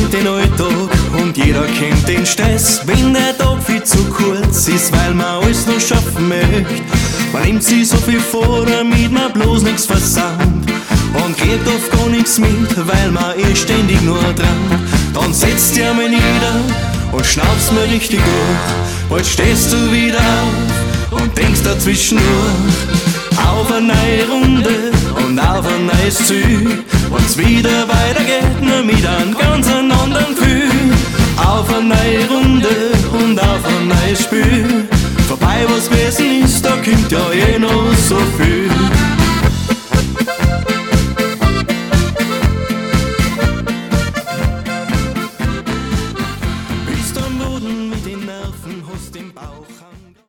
kennt den Alltag und jeder kennt den Stress. Wenn der Tag viel zu kurz ist, weil man alles noch schaffen möchte, man nimmt sich so viel vor, damit man bloß nichts versaut und kriegt oft gar nichts mit, weil man ständig nur dran. Dann setzt dir mal nieder und schnaufst mir richtig durch. Bald stehst du wieder auf und denkst dazwischen nur auf eine neue Runde und auf ein neues Ziel. Wenn's wieder weitergeht, nur mit einem ganz anderen Gefühl. Auf eine neue Runde und auf ein neues Spiel. Vorbei was gewesen ist, da kommt ja